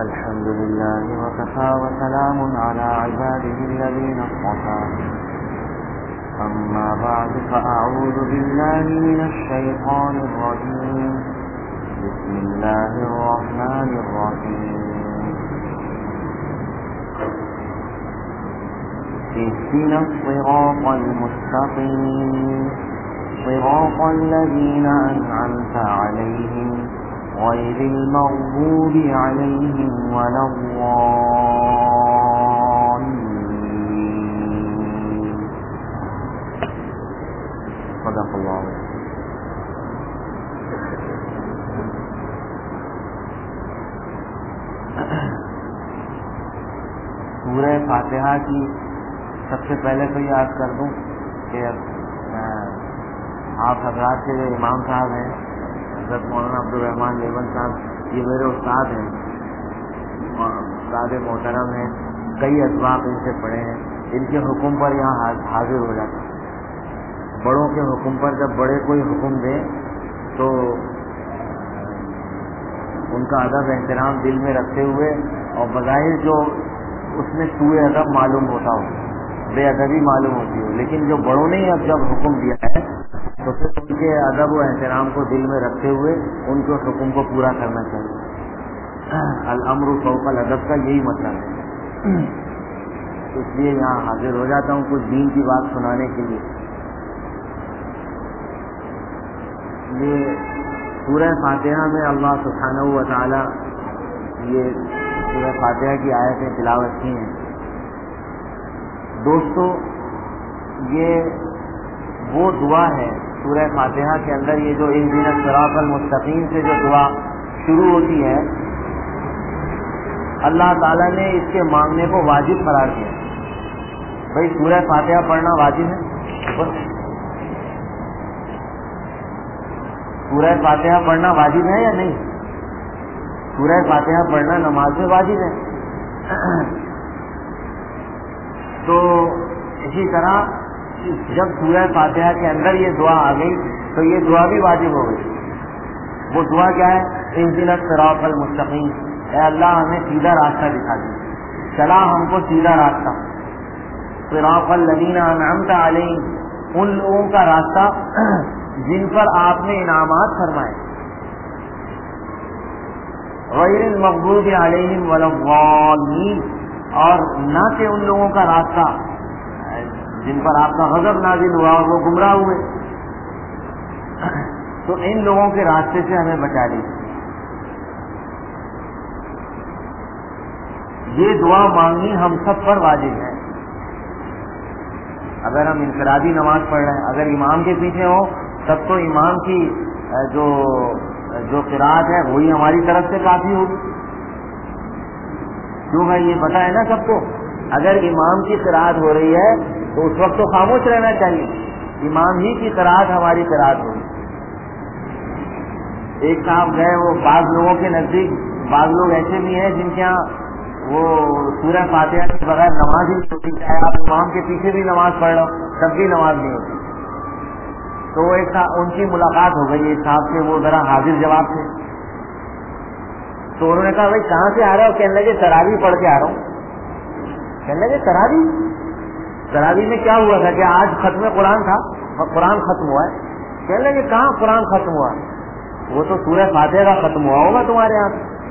الحمد لله وكفى وسلام على عباده الذين اصطفى أما بعد فأعوذ بالله من الشيطان الرجيم بسم الله الرحمن الرحيم اهدنا الصراط المستقيم صراط الذين أنعمت عليهم غير المغضوب عليهم ولا الضالين صدق الله. سورہ فاتحہ کی سب سے پہلے تو یاد کر دوں کہ آپ حضرات کے جو امام صاحب ہیں حضرت مولانا عبدالرحمان لیون صاحب، یہ میرے استاد ہیں، استاد محترم ہیں، کئی اسباق ان سے پڑھے ہیں، ان کے حکم پر یہاں حاضر ہو جاتا ہے۔ بڑوں کے حکم پر جب بڑے کوئی حکم دیں تو ان کا ادب احترام دل میں رکھتے ہوئے اور بظاہر جو اس میں سوء ادب معلوم ہوتا ہو، بے ادبی معلوم ہوتی ہو، لیکن جو بڑوں نے اب جب حکم دیا ہے تو پھر ان کے ادب و احترام کو دل میں رکھتے ہوئے ان کے حکم کو پورا کرنا چاہیے۔ الامر فوق الادب کا یہی مطلب ہے، اس لیے یہاں حاضر ہو جاتا ہوں کچھ دین کی بات سنانے کے لیے۔ یہ سورہ فاتحہ میں اللہ سبحانہ و تعالی یہ سورہ فاتحہ کی آیتیں تلاوت کی ہیں۔ دوستو، یہ وہ دعا ہے سورہ فاتحہ کے اندر، یہ جو اہدنا الصراط المستقیم سے جو دعا شروع ہوتی ہے، اللہ تعالیٰ نے اس کے مانگنے کو واجب قرار دیا۔ بھائی سورہ فاتحہ پڑھنا واجب ہے؟ سورہ فاتحہ پڑھنا واجب ہے یا نہیں؟ سورہ فاتحہ پڑھنا نماز میں واجب ہے۔ تو اسی طرح جب سورہ فاتحہ کے اندر یہ دعا آ گئی تو یہ دعا بھی واجب ہو گئی۔ وہ دعا کیا ہے؟ اہدنا الصراط المستقیم، اے اللہ ہمیں سیدھا راستہ دکھا دے، چلا ہم کو سیدھا راستہ۔ صراط الذین انعمت علیہم، ان لوگوں کا راستہ جن پر آپ نے انعامات فرمائے، غیر المغضوب علیہم ولا الضالین، اور نہ کہ ان لوگوں کا راستہ جن پر آپ کا غضب نازل ہوا اور وہ گمراہ ہوئے۔ تو ان لوگوں کے راستے سے ہمیں بچا لیجیے۔ یہ دعا مانگنی ہم سب پر واجب ہے۔ اگر ہم انفرادی نماز پڑھ رہے ہیں، اگر امام کے پیچھے ہو تب تو امام کی جو قرات ہے وہی ہماری طرف سے کافی ہوگی۔ کیوں بھائی؟ یہ پتہ ہے نا سب کو، اگر امام کی قرات ہو رہی ہے تو اس وقت تو خاموش رہنا چاہیے، امام ہی کی قرات ہماری قرات ہوگی۔ ایک صاحب گئے، وہ بعض لوگوں کے نزدیک بعض لوگ ایسے بھی ہیں جن کے یہاں وہ سورہ فاتحہ کے بغیر نماز ہی نہیں ہوتی، چاہے آپ امام کے پیچھے بھی نماز پڑھ لو تب بھی نماز نہیں ہوتی۔ تو وہ ایک ان کی ملاقات ہو گئی ایک صاحب سے، وہ ذرا حاضر جواب تھے، تو انہوں نے کہا بھائی کہاں سے آ رہا ہو؟ کہنے لگے تراویح پڑھ کے آ رہا ہوں۔ کہنے لگے تراویح میں کیا ہوا تھا کہ آج ختم قرآن تھا، قرآن ختم ہوا ہے۔ کہنے لگے کہاں قرآن ختم ہوا؟ وہ تو سورہ فاتحہ کا ختم ہوا ہوگا تمہارے یہاں،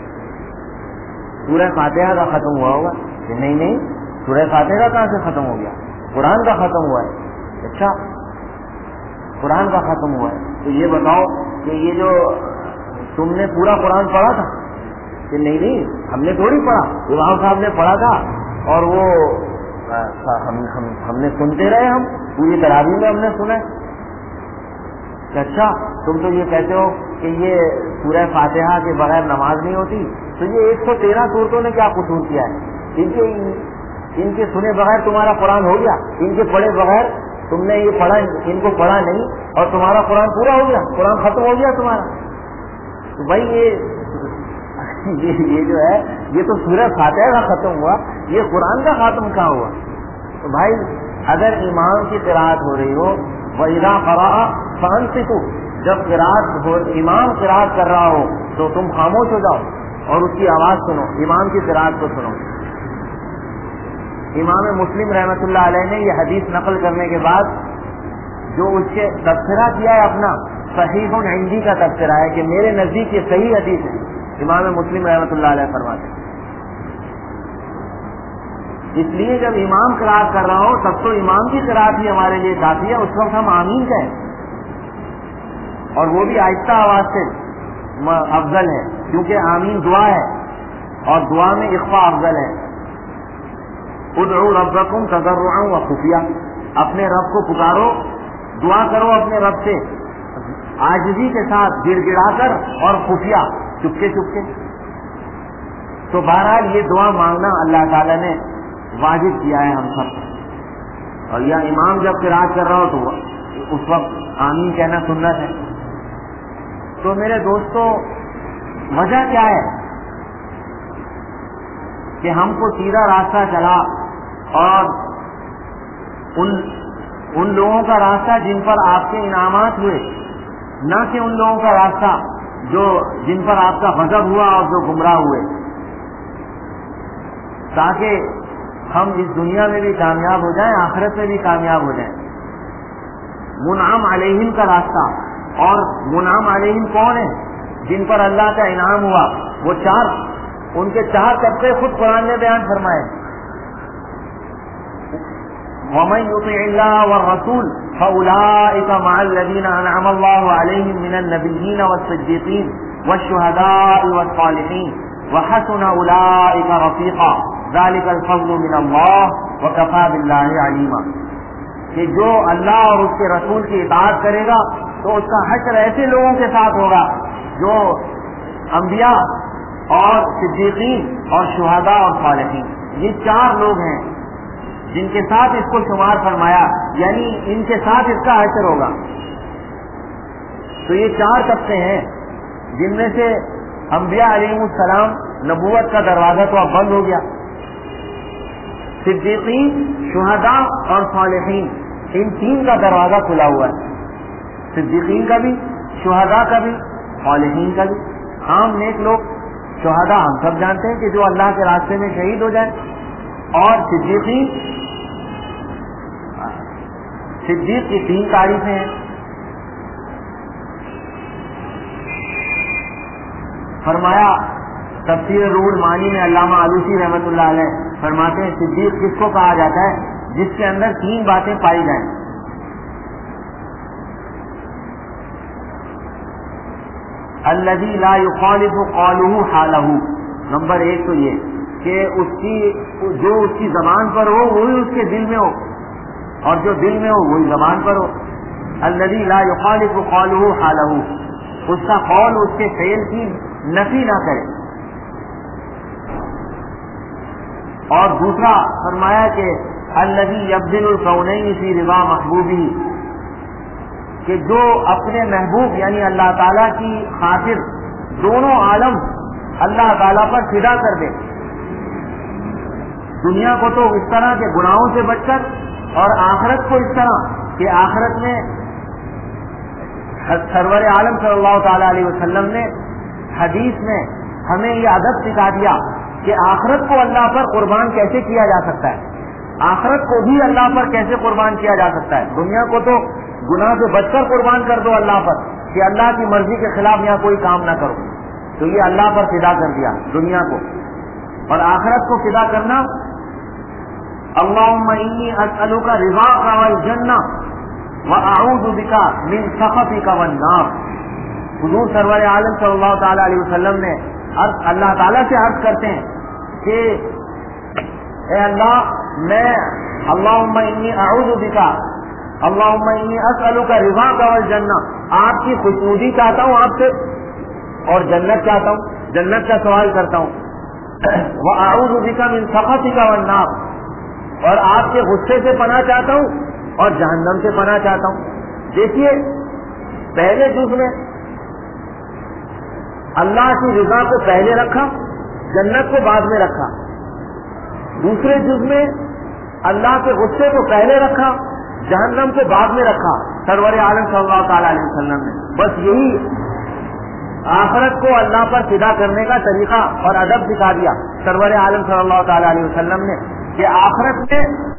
سورہ فاتحہ کا ختم ہوا ہوگا۔ کہ نہیں، سورہ فاتحہ کا کہاں سے ختم ہو گیا؟ قرآن کا ختم ہوا ہے۔ اچھا، قرآن کا ختم ہوا ہے تو یہ بتاؤ کہ یہ جو تم نے پورا قرآن پڑھا تھا؟ کہ نہیں، ہم نے تھوڑی پڑھا، امام صاحب نے پڑھا تھا اور وہ ہم نے سنتے رہے، ہم پوری تراویح میں ہم نے سنا۔ اچھا، تم تو یہ کہتے ہو کہ یہ سورہ فاتحہ کے بغیر نماز نہیں ہوتی، تو یہ 113 صورتوں نے کیا قصور کیا ہے؟ ان کے سنے بغیر تمہارا قرآن ہو گیا، ان کے پڑھے بغیر تم نے یہ پڑھا، ان کو پڑھا نہیں اور تمہارا قرآن پورا ہو گیا، قرآن ختم ہو گیا تمہارا۔ تو بھائی یہ جو ہے یہ تو سورہ فاتحہ کا ختم ہوا، یہ قرآن کا ختم کہاں ہوا؟ تو بھائی اگر امام کی قرات ہو رہی ہو، وَإِذَا قَرَأَ فَأَنصِتُوا، جب امام قرات کر رہا ہو تو تم خاموش ہو جاؤ۔ اور اس کی آواز سنو، امام کی قرات کو سنو۔ امام مسلم رحمۃ اللہ علیہ نے یہ حدیث نقل کرنے کے بعد جو اس کے تبصرہ کیا ہے اپنا صحیح عندی کا تبصرہ ہے کہ میرے نزدیک یہ صحیح حدیث ہے، امام مسلم رحمۃ اللہ علیہ فرماتے ہیں۔ اس لیے جب امام قرات کر رہا ہو تب تو امام کی قرات ہی ہمارے لیے کافی ہے، اس وقت ہم آمین کہیں، اور وہ بھی آہستہ آواز سے افضل ہے، کیونکہ آمین دعا ہے اور دعا میں اخفاء افضل ہے۔ ادعوا ربکم تضرعا وخفیہ، اپنے رب کو پکارو، دعا کرو اپنے رب سے عاجزی کے ساتھ، گڑ گڑا کر اور خفیہ، چپکے چپکے۔ تو بہرحال یہ دعا مانگنا اللہ تعالیٰ نے واجب کیا ہے ہم سب کو، اور یا امام جب قرات کر رہا ہو تو اس وقت آمین کہنا سنت ہے۔ تو میرے دوستو، وجہ کیا ہے کہ ہم کو سیدھا راستہ چلا اور ان لوگوں کا راستہ جن پر آپ کے انعامات ہوئے، نہ کہ ان لوگوں کا راستہ جن پر آپ کا غضب ہوا اور جو گمراہ ہوئے، تاکہ ہم اس دنیا میں بھی کامیاب ہو جائیں، آخرت میں بھی کامیاب ہو جائیں۔ منعم علیہم کا راستہ، اور منعم علیہم کون ہے؟ جن پر اللہ کا انعام ہوا، وہ ان کے 4 طبقے خود قرآن نے بیان فرمائے۔ وَمَن يُطِعِ اللَّهَ وَالرَّسُولَ فَأُولَٰئِكَ مَعَ الَّذِينَ أَنْعَمَ اللَّهُ عَلَيْهِم مِّنَ النَّبِيِّينَ وَالصِّدِّيقِينَ وَالشُّهَدَاءِ وَالصَّالِحِينَ وَحَسُنَ أُولَٰئِكَ رَفِيقًا ذَلِكَ الْفَضْلُ مِنَ اللَّهِ وَكَفَىٰ بِاللَّهِ عَلِيمًا، کہ جو اللہ اور اس کے رسول کی اطاعت کرے گا تو اس کا حشر ایسے لوگوں کے ساتھ ہوگا جو انبیاء اور صدیقین اور شہداء اور صالحین، یہ 4 لوگ ہیں جن کے ساتھ اس کو شمار فرمایا، یعنی ان کے ساتھ اس کا حشر ہوگا۔ تو یہ 4 طبقے ہیں جن میں سے انبیاء علیہ السلام، نبوت کا دروازہ تو اب بند ہو گیا، صدیقین، شہداء اور صالحین، ان 3 کا دروازہ کھلا ہوا ہے، صدیقین کا بھی، شہداء کا بھی، صالحین کا بھی۔ عام نیک لوگ، شہداء ہم سب جانتے ہیں کہ جو اللہ کے راستے میں شہید ہو جائیں، اور صدیق کی 3 تعریفیں ہیں۔ فرمایا تفسیر روح المعانی میں علامہ آلوسی رحمۃ اللہ علیہ فرماتے ہیں صدیق کس کو کہا جاتا ہے؟ جس کے اندر 3 باتیں پائی جائیں۔ الذی لا یخالف قولہ حالہ، نمبر 1 تو یہ کہ جو اس کی زبان پر ہو وہی اس کے دل میں ہو، اور جو دل میں ہو وہی زبان پر ہو۔ الذی لا یخالف قولہ حالہ، اس کا قول اس کے فعل کی نفی نہ کرے۔ اور دوسرا فرمایا کہ الذی یبذل الکونین فی رضا محبوبہ، کہ جو اپنے محبوب یعنی اللہ تعالیٰ کی خاطر دونوں عالم اللہ تعالیٰ پر فدا کر دے، دنیا کو تو اس طرح کے گناہوں سے بچ کر، اور آخرت کو اس طرح کہ آخرت میں سرور عالم صلی اللہ تعالیٰ علیہ وسلم نے حدیث میں ہمیں یہ ادب سکھا دیا کہ آخرت کو اللہ پر قربان کیسے کیا جا سکتا ہے، آخرت کو بھی اللہ پر کیسے قربان کیا جا سکتا ہے۔ دنیا کو تو گناہ سے بچ کر قربان کر دو اللہ پر، کہ اللہ کی مرضی کے خلاف یہاں کوئی کام نہ کرو، تو یہ اللہ پر فدا کر دیا دنیا کو، اور آخرت کو فدا کرنا اللہم انی اسألک رضاک والجنہ واعوذ بک من سخطک والنار۔ حضور سرور عالم صلی اللہ تعالی علیہ وسلم نے اللہ تعالیٰ سے عرض کرتے ہیں کہ اے اللہ، میں اللہم انی اعوذ بک، اللہم انی اسألک رضاک والجنہ، آپ کی خوشنودی چاہتا ہوں آپ سے، اور جنت چاہتا ہوں، جنت کا سوال کرتا ہوں، واعوذ بک من سخطک والنار، اور آپ کے غصے سے پناہ چاہتا ہوں اور جہنم سے پناہ چاہتا ہوں۔ دیکھیے پہلے جز میں اللہ کی رضا کو پہلے رکھا، جنت کو بعد میں رکھا، دوسرے جز میں اللہ کے غصے کو پہلے رکھا، جہنم کو بعد میں رکھا سرور عالم صلی اللہ تعالی علیہ وسلم نے۔ بس یہی آخرت کو اللہ پر فدا کرنے کا طریقہ اور ادب سکھا دیا سرور عالم صلی اللہ تعالی علیہ وسلم نے کہ آخرت میں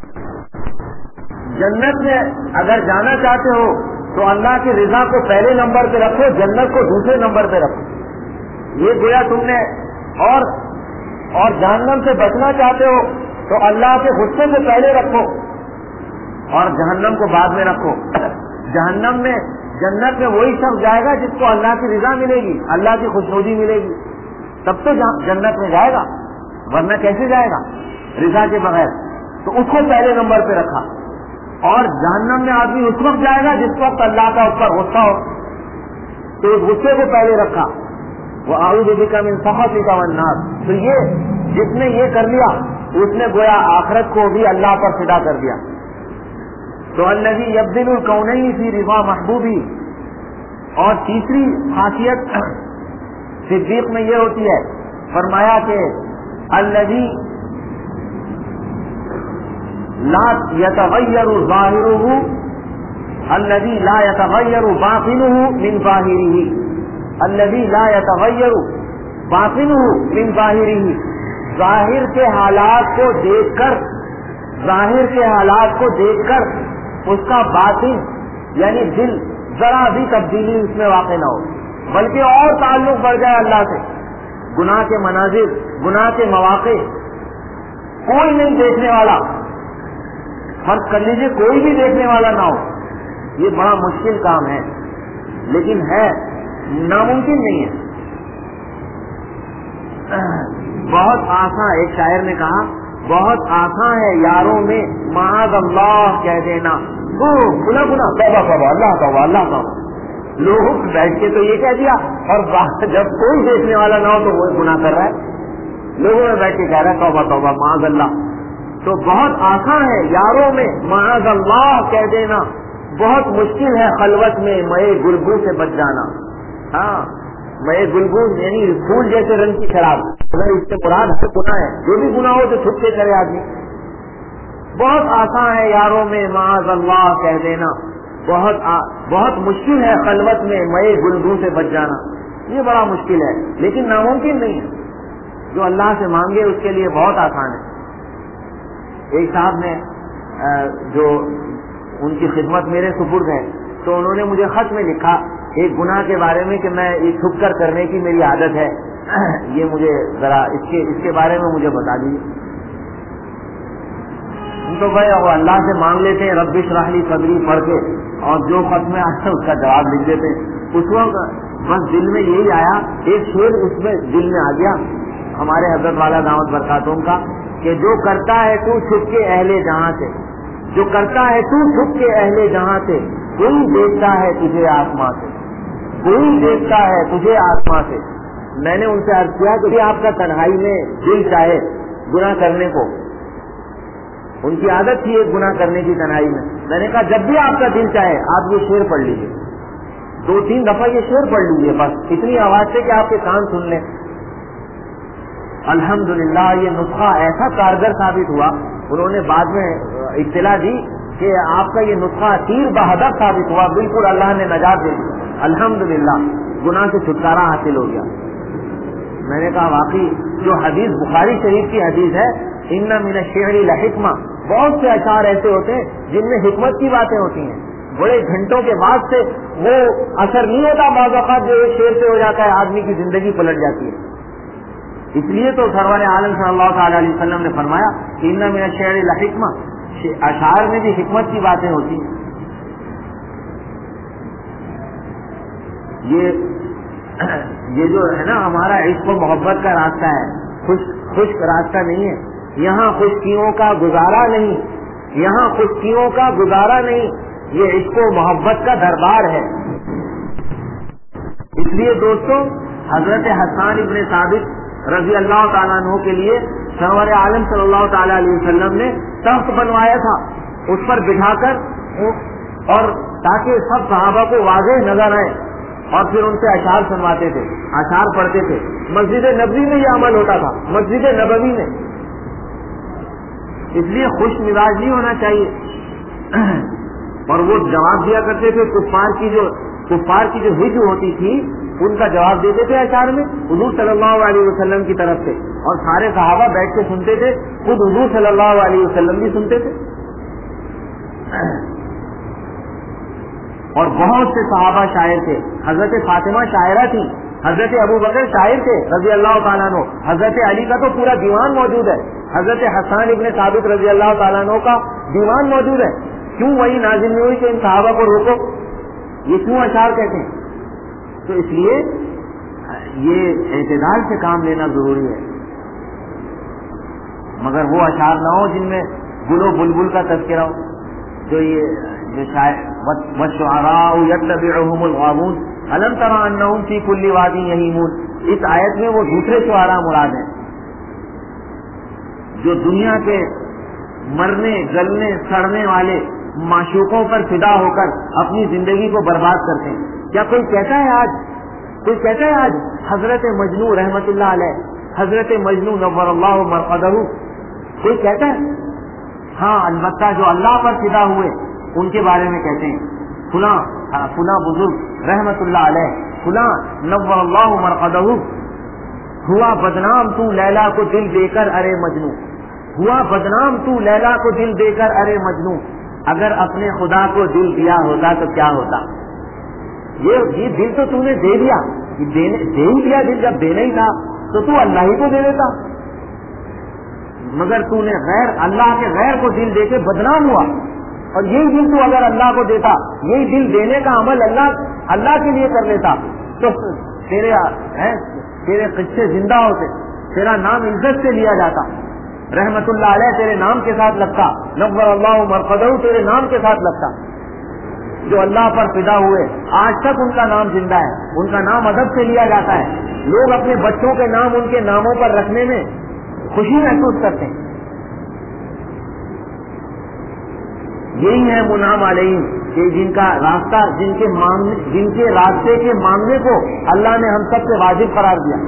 جنت میں اگر جانا چاہتے ہو تو اللہ کی رضا کو پہلے نمبر پہ رکھو، جنت کو دوسرے نمبر پہ رکھو. یہ گویا تم نے اور جہنم سے بچنا چاہتے ہو تو اللہ کے غصے کو پہلے رکھو اور جہنم کو بعد میں رکھو. جہنم میں جنت میں وہی شخص جائے گا جس کو اللہ کی رضا ملے گی، اللہ کی خوشنودی ملے گی، تب تو جنت میں جائے گا، ورنہ کیسے جائے گا رضا کے بغیر. تو اس کو پہلے نمبر پہ رکھا. اور جہنم میں آدمی اس وقت جائے گا جس وقت اللہ کا اس پر غصہ ہو، تو اس غصے کو پہلے رکھا. وہ اعوذ بک من سخطک والنار. تو یہ جس نے یہ کر لیا اس نے گویا آخرت کو بھی اللہ پر فدا کر دیا. تو الذی یبذل الکونین فی رضا محبوبی. اور تیسری خاصیت صدیق میں یہ ہوتی ہے، فرمایا کہ الذی لا يتغیر ظاہرہ الذی لا يتغیر باطنہ من ظاہرہ الذی لا يتغیر باطنہ من ظاہرہ. ظاہر کے حالات کو دیکھ کر اس کا باطن یعنی دل ذرا بھی تبدیلی اس میں واقع نہ ہو، بلکہ اور تعلق بڑھ جائے اللہ سے. گناہ کے مناظر، گناہ کے مواقع کوئی نہیں دیکھنے والا، فرض کر لیجیے کوئی بھی دیکھنے والا نہ ہو. یہ بڑا مشکل کام ہے، لیکن ہے، ناممکن نہیں ہے. بہت آسان، ایک شاعر نے کہا بہت آسان ہے یاروں میں معاذ اللہ کہہ دینا. گنا توبہ اللہ توبہ اللہ توبہ. لوگوں بیٹھ کے تو یہ کہہ دیا، اور جب کوئی دیکھنے والا نہ ہو تو وہ گناہ کر رہا ہے. لوگوں میں بیٹھ کے کہہ رہا ہے توبہ توبہ معاذ اللہ. تو بہت آسان ہے یاروں میں معاذ اللہ کہہ دینا، بہت مشکل ہے خلوت میں مئے گلگوں سے بچ جانا. ہاں، مئے گلگوں یعنی پھول جیسے رنگ کی شراب، اگر اس سے مراد ہے گناہ ہے، جو بھی گناہ ہو تو چھپ کے کرے آدمی. بہت آسان ہے یاروں میں معاذ اللہ کہہ دینا، بہت مشکل ہے خلوت میں مئے گلگوں سے بچ جانا. یہ بڑا مشکل ہے لیکن ناممکن نہیں ہے. جو اللہ سے مانگے اس کے لیے بہت آسان ہے. ایک صاحب نے جو ان کی خدمت میرے سپرد ہے، تو انہوں نے مجھے خط میں لکھا ایک گناہ کے بارے میں کہ میں یہ چھپ کر کرنے کی میری عادت ہے، یہ مجھے ذرا اس کے بارے میں مجھے بتا دیجیے. تو بھائی وہ اللہ سے مانگ لیتے ہیں رب اشرح لی صدری پڑھ کے، اور جو خط میں آتا ہے اس کا جواب لکھ دیتے ہیں. اس وقت بس دل میں یہی آیا، ایک شعر اس میں دل میں آ گیا ہمارے حضرت والا دعوت برکاتوں کا کہ جو کرتا ہے تو چھپ کے اہل جہاں سے، جو کرتا ہے تو چھپ کے اہل جہاں سے، کوئی دیکھتا ہے تجھے آسمان سے، کوئی دیکھتا ہے تجھے آسمان سے. میں نے ان سے عرض کیا کہ آپ کا تنہائی میں دل چاہے گناہ کرنے کو، ان کی عادت تھی ایک گناہ کرنے کی تنہائی میں. میں نے کہا جب بھی آپ کا دل چاہے آپ یہ شعر پڑھ لیجیے، 2-3 دفعہ یہ شعر پڑھ لیجیے، بس اتنی آواز سے کہ آپ کے کان سن لیں. الحمدللہ یہ نسخہ ایسا کارگر ثابت ہوا. انہوں نے بعد میں اطلاع دی کہ آپ کا یہ نسخہ تیر بہدف ثابت ہوا، بالکل اللہ نے نجات دے دی. الحمدللہ گناہ سے چھٹکارا حاصل ہو گیا. میں نے کہا واقعی جو حدیث بخاری شریف کی حدیث ہے ان من الشعر لحکمہ، بہت سے اشعار ایسے ہوتے ہیں جن میں حکمت کی باتیں ہوتی ہیں. بڑے گھنٹوں کے بعد سے وہ اثر نہیں ہوتا، بعض اوقات جو ایک شعر سے ہو جاتا ہے آدمی کی زندگی پلٹ جاتی ہے. اس لیے تو سرور عالم صلی اللہ تعالی علیہ وسلم نے فرمایا کہ ان من الشعر لحکمہ، اشعار میں بھی حکمت کی باتیں ہوتی ہیں. یہ جو ہے نا ہمارا عشق و محبت کا راستہ ہے، خشک راستہ نہیں ہے. یہاں خشکیوں کا گزارا نہیں، یہاں خشکیوں کا گزارا نہیں، یہ عشق و محبت کا دربار ہے. اس لیے دوستوں حضرت حسان ابن ثابت رضی اللہ تعالیٰ عنہ کے لیے سرور عالم صلی اللہ تعالیٰ علیہ وسلم نے تخت بنوایا تھا، اس پر بٹھا کر، اور تاکہ سب صحابہ کو واضح نظر آئے، اور پھر ان سے اشعار سنواتے تھے، اشعار پڑھتے تھے. مسجد نبوی میں یہ عمل ہوتا تھا، مسجد نبوی میں. اس لیے خوش مزاج نہیں ہونا چاہیے. اور وہ جواب دیا کرتے تھے کفار کی جو کفار کی جو ہج ہوتی تھی ان کا جواب دیتے تھے اشعار میں حضور صلی اللہ علیہ وسلم کی طرف سے، اور سارے صحابہ بیٹھ کے سنتے تھے، خود حضور صلی اللہ علیہ وسلم بھی سنتے تھے، اور بہت سے صحابہ شاعر تھے. حضرت فاطمہ شاعرہ تھی، حضرت ابو بکر شاعر تھے رضی اللہ تعالیٰ عنہ، حضرت علی کا تو پورا دیوان موجود ہے، حضرت حسان ابن ثابت رضی اللہ تعالیٰ عنہ کا دیوان موجود ہے. کیوں وہی نازل نہیں ہوئی کہ ان صحابہ کو روکو؟ یہ کیوں اشعار کہتے ہیں؟ تو اس لیے یہ اعتدال سے کام لینا ضروری ہے، مگر وہ اشعار نہ ہو جن میں گل و بلبل کا تذکرہ ہو، جو وَالشُّعَرَاءُ يَتَّبِعُهُمُ الْغَاوُونَ أَلَمْ تَرَ أَنَّهُمْ فِي كُلِّ وَادٍ يَهِيمُونَ. اس آیت میں وہ دوسرے شعراء مراد ہیں جو دنیا کے مرنے گلنے سڑنے والے معشوقوں پر فدا ہو کر اپنی زندگی کو برباد کرتے ہیں. کیا کوئی کہتا ہے آج حضرت مجنو رحمت اللہ علیہ، حضرت مجنو نور اللہ مرقدہ، کوئی کہتا ہے؟ ہاں البتہ جو اللہ پر فدا ہوئے ان کے بارے میں کہتے ہیں فلاں بزرگ رحمت اللہ علیہ، فلاں نور اللہ مرقدہ ہوا بدنام تو لیلا کو دل دے کر ارے مجنو، ہوا بدنام تو لیلا کو دل دے کر ارے مجنو. اگر اپنے خدا کو دل دیا ہوتا تو کیا ہوتا؟ یہ دل تو نے دے دیا، دے ہی دیا دل، جب دینا ہی تھا تو تو اللہ ہی کو دے دیتا، مگر تو نے غیر اللہ کے غیر کو دل دے کے بدنام ہوا. اور یہی دل تو اگر اللہ کو دیتا، یہی دل دینے کا عمل اللہ کے لیے کر لیتا تو تیرے قصے زندہ ہوتے، تیرا نام عزت سے لیا جاتا، رحمت اللہ علیہ تیرے نام کے ساتھ لگتا، نور اللہ مرقدہ تیرے نام کے ساتھ لگتا. جو اللہ پر فدا ہوئے آج تک ان کا نام زندہ ہے، ان کا نام ادب سے لیا جاتا ہے. لوگ اپنے بچوں کے نام ان کے ناموں پر رکھنے میں خوشی محسوس کرتے ہیں. یہی ہے منعم علیہم کہ جن کا راستہ جن کے راستے کے مانگنے کو اللہ نے ہم سب سے واجب قرار دیا،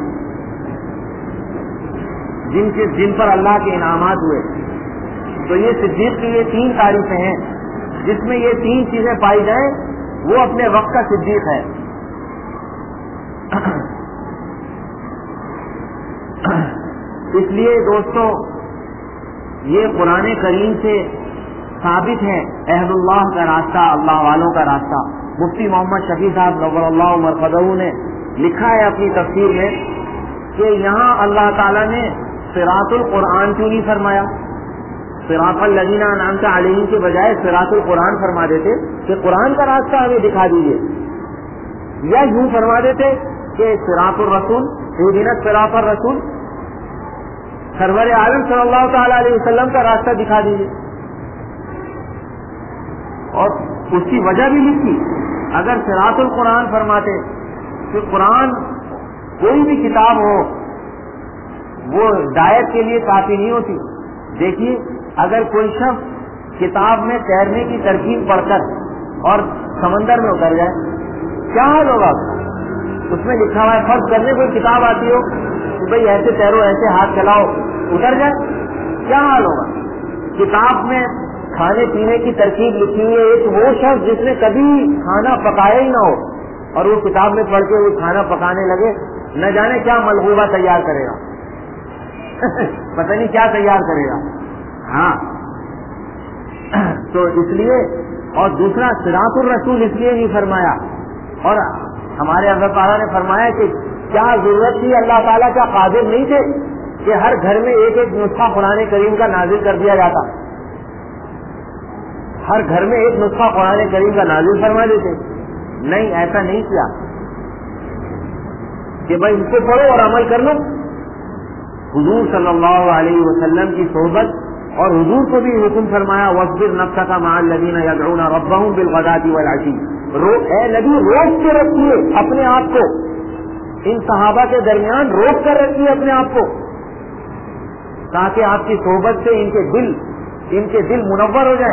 جن پر اللہ کے انعامات ہوئے. تو یہ صدیق کی یہ 3 تعریفیں ہیں، جس میں یہ 3 چیزیں پائی جائیں وہ اپنے وقت کا صدیق ہے. اس لیے دوستو یہ قرآن کریم سے ثابت ہے اہل اللہ کا راستہ، اللہ والوں کا راستہ. مفتی محمد شفیع صاحب نور اللہ مرقدہ نے لکھا ہے اپنی تفسیر میں کہ یہاں اللہ تعالیٰ نے صراط القرآن کیوں نہیں فرمایا؟ صراط الذین انعمت علیہم کے بجائے صراط القرآن فرما دیتے کہ قرآن کا راستہ ہمیں دکھا دیجیے، یا یوں فرما دیتے کہ صراط الرسول، اہدنا الصراط الرسول، سرور عالم صلی اللہ تعالی علیہ وسلم کا راستہ دکھا دیجیے. اور اس کی وجہ بھی لکھی. اگر صراط القرآن فرماتے کہ قرآن کوئی بھی کتاب ہو وہ ہدایت کے لیے کافی نہیں ہوتی. دیکھیے اگر کوئی شخص کتاب میں تیرنے کی ترکیب پڑھ کر اور سمندر میں اتر جائے کیا حال ہوگا؟ اس میں لکھا ہوا ہے فرض کرنے کوئی کتاب آتی ہو کہ بھئی ایسے تیرو، ایسے ہاتھ چلاؤ، اتر جائے، کیا حال ہوگا؟ کتاب میں کھانے پینے کی ترکیب لکھی ہوئی ہے، ایک وہ شخص جس نے کبھی کھانا پکایا ہی نہ ہو اور وہ کتاب میں پڑھ کے وہ کھانا پکانے لگے، نہ جانے کیا ملغوبہ تیار کرے گا، پتہ نہیں کیا تیار کرے گا. ہاں تو اس لیے، اور دوسرا صراط الرسول اس لیے نہیں فرمایا. اور ہمارے اللہ تعالیٰ نے فرمایا کہ کیا ضرورت تھی، اللہ تعالیٰ کیا قادر نہیں تھے کہ ہر گھر میں ایک ایک نسخہ قرآن کریم کا نازل کر دیا جاتا، ہر گھر میں ایک نسخہ قرآن کریم کا نازل فرما دیتے؟ نہیں، ایسا نہیں کیا کہ بھائی اس کو پڑھو اور عمل کر لو. حضور صلی اللہ علیہ وسلم کی صحبت، اور حضور کو بھی حکم فرمایا وَاصْبِرْ نَفْسَكَ مَعَ الَّذِينَ يَدْعُونَ رَبَّهُمْ بِالْغَدَاةِ وَالْعَشِيِّ. اے نبی روک کے رکھیے اپنے آپ کو، ان صحابہ کے درمیان روک کر رکھیے اپنے آپ کو، تاکہ آپ کی صحبت سے ان کے دل منور ہو جائیں،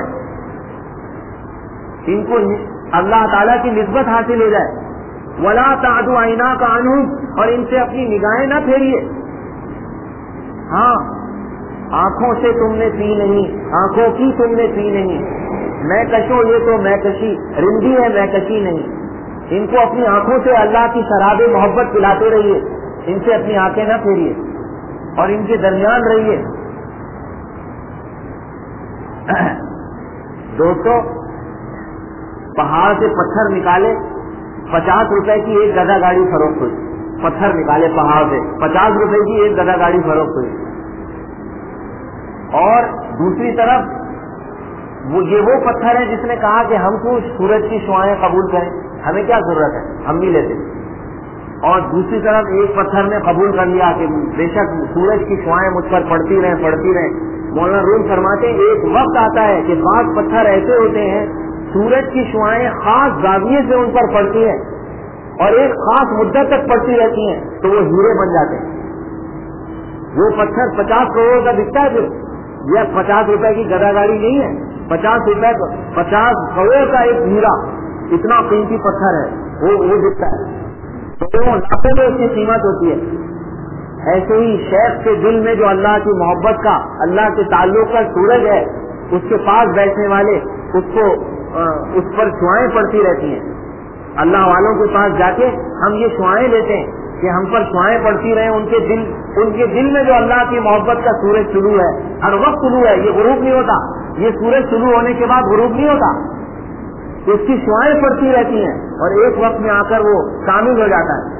ان کو اللہ تعالیٰ کی نسبت حاصل ہو جائے. وَلَا تَعْدُ عَيْنَاكَ عَنْهُمْ، اور ان سے اپنی نگاہیں نہ پھیریے. ہاں آنکھوں سے تم نے پی نہیں، آنکھوں کی تم نے پی نہیں، میں کشو یہ تو میں کشی، رندی ہے میں کشی نہیں. ان کو اپنی آنکھوں سے اللہ کی شراب محبت پلاتے رہیے، ان سے اپنی آنکھیں نہ پھیریے اور ان کے درمیان رہیے۔ دوستو، پہاڑ سے پتھر نکالے، 50 روپے کی ایک گدا گاڑی فروخت ہوئی۔ پتھر نکالے پہاڑ سے، 50 روپے کی ایک گدا گاڑی فروخت ہوئی۔ اور دوسری طرف وہ پتھر ہے جس نے کہا کہ ہم کو سورج کی شعائیں قبول کریں، ہمیں کیا ضرورت ہے، ہم بھی لیتے۔ اور دوسری طرف ایک پتھر نے قبول کر لیا کہ بے شک سورج کی شعائیں مجھ پر پڑتی رہیں۔ مولانا روم فرماتے ہیں ایک وقت آتا ہے کہ بعض پتھر ایسے ہوتے ہیں سورج کی شعائیں خاص زاویے سے ان پر پڑتی ہیں اور ایک خاص مدت تک پڑتی رہتی ہیں تو وہ ہیرے بن جاتے ہیں۔ وہ پتھر 50 کروڑ کا بکتا ہے، پھر یہ 50 روپے کی گدا گاڑی نہیں ہے، 50 روپے 50 کروڑ کا ایک ہیرا، اتنا قیمتی پتھر ہے وہ بکتا ہے، تو وہ لاکھوں میں اس کی قیمت ہوتی ہے۔ ایسے ہی شیخ کے دل میں جو اللہ کی محبت کا، اللہ کے تعلق کا سورج ہے، اس کے پاس بیٹھنے والے اس پر شعائیں پڑتی رہتی ہیں۔ اللہ والوں کے پاس جا کے ہم یہ شعائیں لیتے ہیں کہ ہم پر شعائیں پڑتی رہیں، ان کے دل میں جو اللہ کی محبت کا سورج شروع ہے، ہر وقت شروع ہے، یہ غروب نہیں ہوتا، یہ سورج شروع ہونے کے بعد غروب نہیں ہوتا، اس کی شعائیں پڑتی رہتی ہیں اور ایک وقت میں آ کر وہ کامل ہو جاتا ہے۔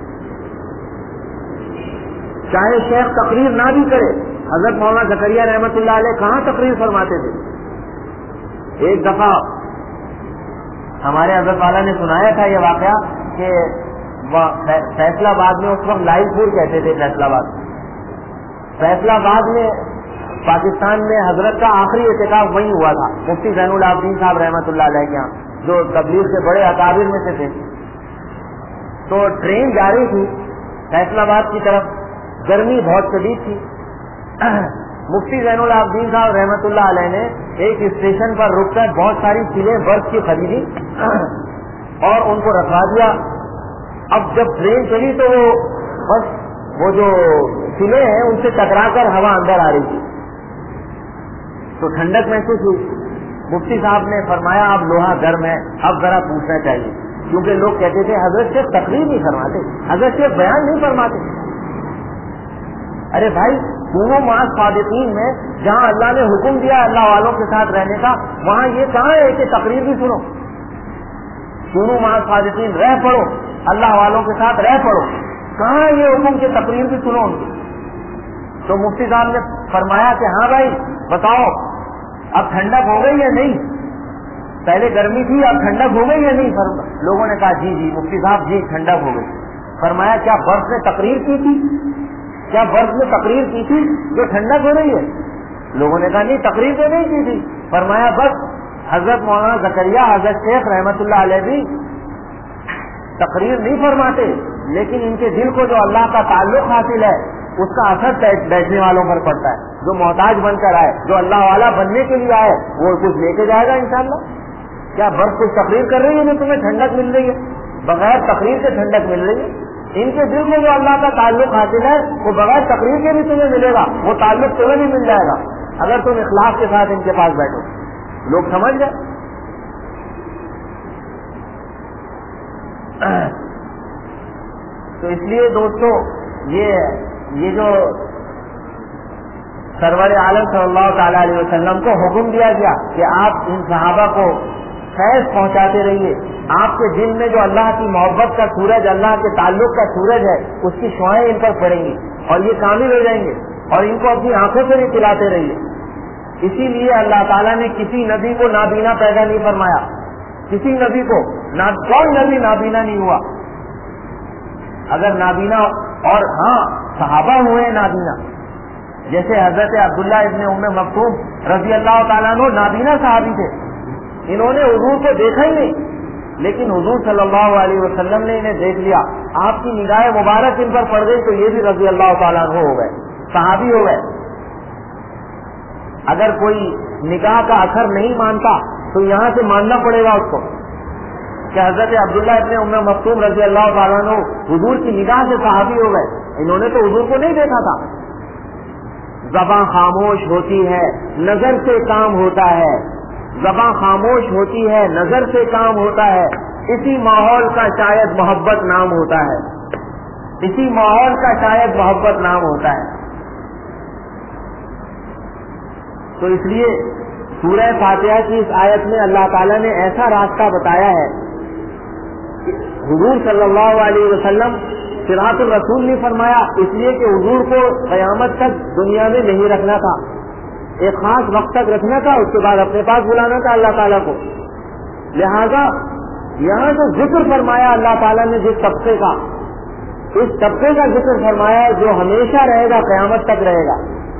چاہے شیخ تقریر نہ بھی کرے، حضرت مولانا زکریا رحمۃ اللہ علیہ کہاں تقریر فرماتے تھے؟ ایک دفعہ ہمارے حضرت والا نے سنایا تھا یہ واقعہ کہ فیصلہ آباد میں، اس وقت لائل پور کہتے تھے فیصلہ آباد میں پاکستان میں حضرت کا آخری اعتکاف وہیں ہوا تھا، مفتی زین العابدین صاحب رحمۃ اللہ علیہ کے یہاں، جو تبلیغ کے بڑے اکابر میں سے تھے۔ تو ٹرین جا رہی تھی فیصلہ آباد کی طرف، گرمی بہت شدید تھی۔ مفتی زین العابدین صاحب رحمۃ اللہ علیہ نے ایک اسٹیشن پر رک کر بہت ساری چیزیں برف کی خریدی اور ان کو رکھوا دیا۔ اب جب ٹرین چلی تو وہ جو سلے ہیں ان سے ٹکرا کر ہوا اندر آ رہی تھی تو ٹھنڈک محسوس ہوئی۔ مفتی صاحب نے فرمایا اب لوہا گرم ہے، اب ذرا پوچھنا چاہیے، کیونکہ لوگ کہتے تھے حضرت شیخ تقریر نہیں فرماتے، حضرت شیخ بیان نہیں فرماتے۔ ارے بھائی، دونوں معاذ صادقین میں جہاں اللہ نے حکم دیا اللہ والوں کے ساتھ رہنے کا، وہاں یہ کہاں ہے کہ تقریر بھی سنو؟ دونوں معاذ صادقین رہ پڑو، اللہ والوں کے ساتھ رہ پڑو، کہاں یہ حکم کہ تقریر بھی سنو ان کی؟ تو مفتی صاحب نے فرمایا کہ ہاں بھائی بتاؤ اب ٹھنڈک ہو گئی یا نہیں؟ پہلے گرمی تھی اب ٹھنڈک ہو گئی یا نہیں؟ لوگوں نے کہا جی مفتی صاحب جی ٹھنڈک ہو گئی۔ فرمایا کیا برف نے تقریر کی تھی؟ کیا برف نے تقریر کی تھی جو ٹھنڈک ہو رہی ہے؟ لوگوں نے کہا نہیں تقریر تو نہیں کی تھی۔ فرمایا بس حضرت مولانا زکریا حضرت شیخ رحمۃ اللہ علیہ بھی تقریر نہیں فرماتے، لیکن ان کے دل کو جو اللہ کا تعلق حاصل ہے اس کا اثر بیٹھنے والوں پر پڑتا ہے۔ جو محتاج بن کر آئے، جو اللہ والا بننے کے لیے آئے، وہ کچھ لے کے جائے گا انشاءاللہ۔ کیا برف کچھ تقریر کر رہی ہے جو تمہیں ٹھنڈک مل رہی ہے؟ بغیر تقریر سے ٹھنڈک مل رہی ہے۔ ان کے دل میں جو اللہ کا تعلق حاصل ہے وہ بغیر تقریر کے بھی تمہیں ملے گا، وہ تعلق تمہیں بھی مل جائے گا اگر تم اخلاص کے ساتھ ان کے پاس بیٹھو۔ لوگ سمجھ گئے؟ تو اس لیے دوستو یہ جو سرور عالم صلی اللہ تعالی علیہ وسلم کو حکم دیا گیا کہ آپ ان صحابہ کو فیض پہنچاتے رہیے، آپ کے دل میں جو اللہ کی محبت کا سورج، اللہ کے تعلق کا سورج ہے، اس کی شعائیں ان پر پڑیں گی اور یہ کامل ہو جائیں گے، اور ان کو اپنی آنکھوں سے بھی پلاتے رہیے۔ اسی لیے اللہ تعالیٰ نے کسی نبی کو نابینا پیدا نہیں فرمایا، کسی نبی کو کون نبی نابینا نہیں ہوا؟ اگر نابینا، اور ہاں صحابہ ہوئے نابینا، جیسے حضرت عبداللہ ابن ام مکتوم رضی اللہ تعالیٰ عنہ نابینا صحابی تھے، انہوں نے حضور کو دیکھا ہی نہیں، لیکن حضور صلی اللہ علیہ وسلم نے انہیں دیکھ لیا، آپ کی نگاہ مبارک ان پر پڑ گئی تو یہ بھی رضی اللہ تعالیٰ عنہ ہو گئے، صحابی ہو گئے۔ اگر کوئی نگاہ کا اثر نہیں مانتا تو یہاں سے ماننا پڑے گا اس کو کہ حضرت عبداللہ ابن ام مکتوم رضی اللہ تعالیٰ عنہ حضور کی نگاہ سے صحابی ہو گئے، انہوں نے تو حضور کو نہیں دیکھا تھا۔ زباں خاموش ہوتی ہے، نظر سے کام ہوتا ہے، زباں خاموش ہوتی ہے، نظر سے کام ہوتا ہے، اسی ماحول کا شاید محبت نام ہوتا ہے، اسی ماحول کا شاید محبت نام ہوتا ہے۔ تو اس لیے سورہ فاتحہ کی اس آیت میں اللہ تعالیٰ نے ایسا راستہ بتایا ہے، حضور صلی اللہ علیہ وسلم صراط الرسول نہیں فرمایا اس لیے کہ حضور کو قیامت تک دنیا میں نہیں رکھنا تھا، ایک خاص وقت تک رکھنا تھا، اس کے بعد اپنے پاس بلانا تھا اللہ تعالیٰ کو۔ لہذا یہاں جو ذکر فرمایا اللہ تعالیٰ نے جس طبقے کا، اس طبقے کا ذکر فرمایا جو ہمیشہ رہے گا، قیامت تک رہے گا،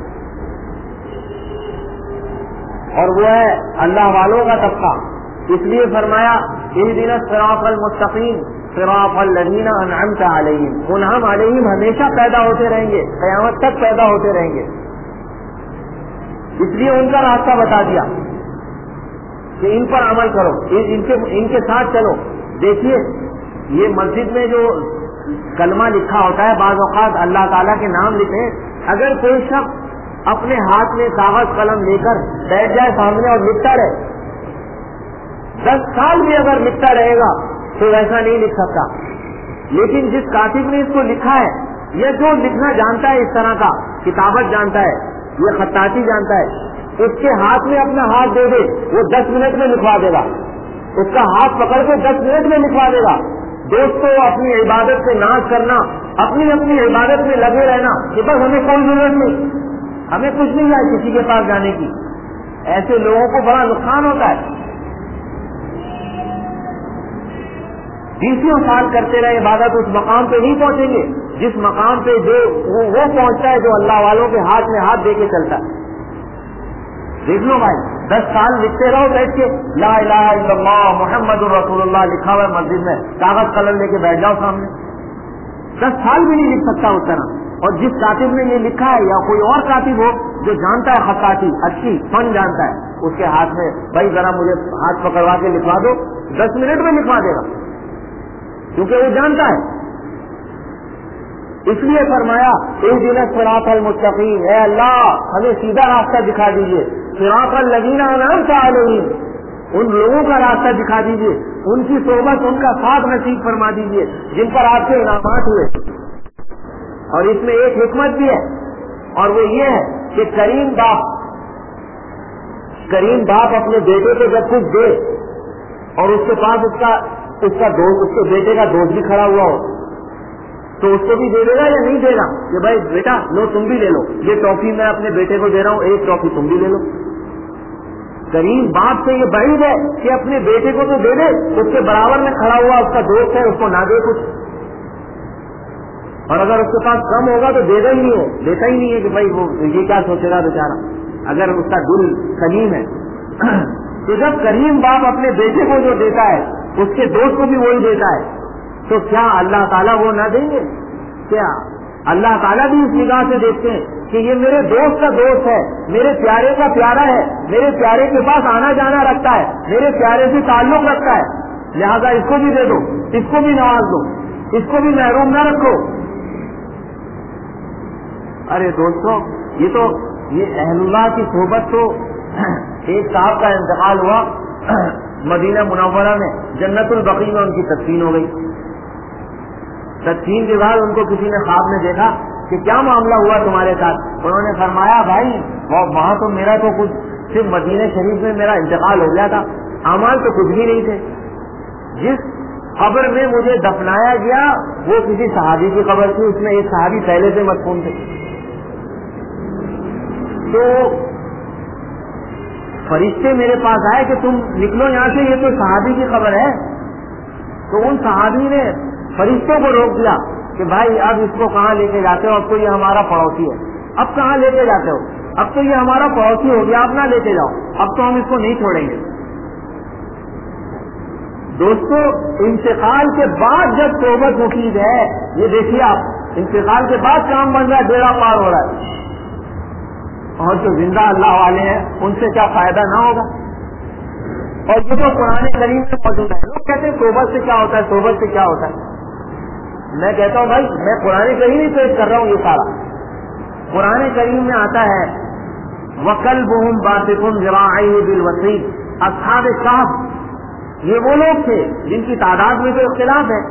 اور وہ ہے اللہ والوں کا طبقہ۔ اس لیے فرمایا اہدنا الصراط المستقیم صراط الذین انعمت علیہم، انعم علیہم ہمیشہ پیدا ہوتے رہیں گے، قیامت تک پیدا ہوتے رہیں گے۔ اس لیے ان کا راستہ بتا دیا کہ ان پر عمل کرو، ان کے ساتھ چلو۔ دیکھیے یہ مسجد میں جو کلمہ لکھا ہوتا ہے، بعض اوقات اللہ تعالیٰ کے نام لکھے، اگر کوئی شخص اپنے ہاتھ میں کاغذ قلم لے کر بیٹھ جائے سامنے اور لکھتا رہے، 10 سال بھی اگر لکھتا رہے گا تو ایسا نہیں لکھ سکتا۔ لیکن جس کاتب نے اس کو لکھا ہے، یہ جو لکھنا جانتا ہے، اس طرح کا کتابت جانتا ہے، یہ خطاطی جانتا ہے، اس کے ہاتھ میں اپنا ہاتھ دے دے، وہ 10 منٹ میں لکھوا دے گا، اس کا ہاتھ پکڑ کے 10 منٹ میں لکھوا دے گا۔ دوستوں، اپنی عبادت سے ناز کرنا، اپنی عبادت میں لگے رہنا کہ بس ہمیں کوئی ضرورت نہیں، ہمیں کچھ نہیں ہے کسی کے پاس جانے کی، ایسے لوگوں کو بڑا نقصان ہوتا ہے۔ 20 سال کرتے رہے عبادت، اس مقام پہ نہیں پہنچیں گے جس مقام پہ جو وہ پہنچتا ہے جو اللہ والوں کے ہاتھ میں ہاتھ دے کے چلتا ہے۔ دیکھ لو بھائی، 10 سال لکھتے رہو بیٹھ کے لا الہ الا اللہ محمد الرسول اللہ لکھا ہوا ہے مسجد میں، کاغذ قلم لے کے بیٹھ جاؤ سامنے، 10 سال بھی نہیں لکھ سکتا اس طرح۔ اور جس کاتب نے یہ لکھا ہے یا کوئی اور کاتب ہو جو جانتا ہے خطاطی اچھی فن جانتا ہے، اس کے ہاتھ میں بھائی ذرا مجھے ہاتھ پکڑوا کے لکھوا دو، 10 منٹ میں لکھوا دے گا، کیونکہ وہ جانتا ہے۔ اس لیے فرمایا اہدنا الصراط المستقیم، اے اللہ ہمیں سیدھا راستہ دکھا دیجیے، صراط الذین انعمت علیہم، ان لوگوں کا راستہ دکھا دیجیے، ان کی صحبت، ان کا ساتھ نصیب فرما دیجیے جن پر آپ کے انعامات ہوئے۔ اور اس میں ایک حکمت بھی ہے، اور وہ یہ ہے کہ کریم باپ اپنے بیٹے کو جب کچھ دے اور اس کے پاس اس کا دوست، اس کے بیٹے کا دوست بھی کھڑا ہوا ہو تو اس کو بھی دے دے گا یا نہیں دے گا کہ بھائی بیٹا لو تم بھی لے لو، یہ ٹرافی میں اپنے بیٹے کو دے رہا ہوں، ایک ٹرافی تم بھی لے لو۔ کریم باپ سے یہ بعید ہے کہ اپنے بیٹے کو تو دے دے، اس کے برابر میں کھڑا ہوا اس کا دوست ہے اس کو نہ دے کچھ، اور اگر اس کے پاس کم ہوگا تو دے گا ہی نہیں، دیتا ہی نہیں ہے کہ بھائی وہ یہ کیا سوچے گا بیچارہ، اگر اس کا دل سلیم ہے۔ تو جب کریم باپ اپنے بیٹے کو جو دیتا ہے اس کے دوست کو بھی وہی دیتا ہے، تو کیا اللہ تعالیٰ وہ نہ دیں گے؟ کیا اللہ تعالیٰ بھی اس نگاہ سے دیکھتے ہیں کہ یہ میرے دوست کا دوست ہے، میرے پیارے کا پیارا ہے، میرے پیارے کے پاس آنا جانا رکھتا ہے، میرے پیارے سے تعلق رکھتا ہے، لہذا اس کو بھی دے دو، اس کو بھی نواز دو، اس کو بھی محروم نہ رکھو۔ ارے دوستو، یہ اہل اللہ کی صحبت، تو ایک صاحب کا انتقال ہوا مدینہ منورہ میں، جنت البقیع میں ان کی تدفین ہو گئی۔ تدفین کے بعد ان کو کسی نے خواب میں دیکھا کہ کیا معاملہ ہوا تمہارے ساتھ؟ انہوں نے فرمایا بھائی وہاں تو میرا تو کچھ، صرف مدینہ شریف میں میرا انتقال ہو گیا تھا، اعمال تو کچھ بھی نہیں تھے، جس قبر میں مجھے دفنایا گیا وہ کسی صحابی کی قبر تھی، اس میں ایک صحابی پہلے سے مدفون تھے، تو فرشتے میرے پاس آئے کہ تم نکلو یہاں سے، یہ تو صحابی کی خبر ہے۔ تو ان صحابی نے فرشتوں کو روک دیا کہ بھائی اب اس کو کہاں لے کے جاتے ہو، اب تو یہ ہمارا پڑوسی ہے، اب کہاں لے کے جاتے ہو، اب تو یہ ہمارا پڑوسی ہو گیا، اب نہ لے کے جاؤ، اب تو ہم اس کو نہیں چھوڑیں گے۔ دوستو انتقال کے بعد جب صحبت مفید ہے، یہ دیکھیے آپ، انتقال کے بعد کام بن رہا ہے، بیڑا پار ہو رہا ہے، اور جو زندہ اللہ والے ہیں ان سے کیا فائدہ نہ ہوگا؟ اور یہ تو قرآن کریم میں موجود ہے۔ لوگ کہتے ہیں صحبت سے کیا ہوتا ہے، صحبت سے کیا ہوتا ہے؟ میں کہتا ہوں بھائی میں قرآن کریم ہی پیش کر رہا ہوں، یہ سارا قرآن کریم میں آتا ہے وَكَلْبُهُمْ بَاسِطٌ ذِرَاعَيْهِ بِالْوَصِيدِ، اصحاب کہف یہ وہ لوگ تھے جن کی تعداد میں تو اختلاف ہے.